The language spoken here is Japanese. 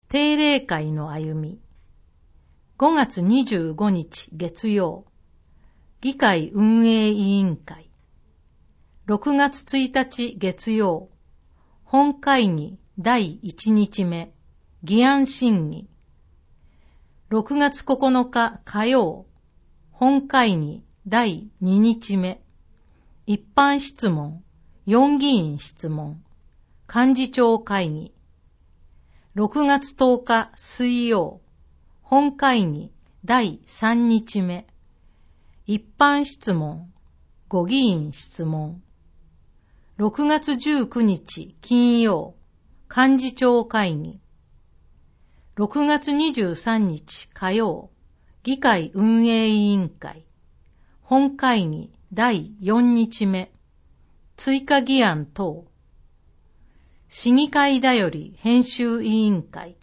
定例会の歩み。5月25日月曜、議会運営委員会。6月1日月曜、本会議第1日目、議案審議。6月9日火曜、本会議第2日目、一般質問、4議員質問、幹事長会議。6月10日水曜、本会議第3日目、一般質問、5議員質問。6月19日金曜、幹事長会議。6月23日火曜、議会運営委員会。本会議第4日目、追加議案等。市議会だより編集委員会。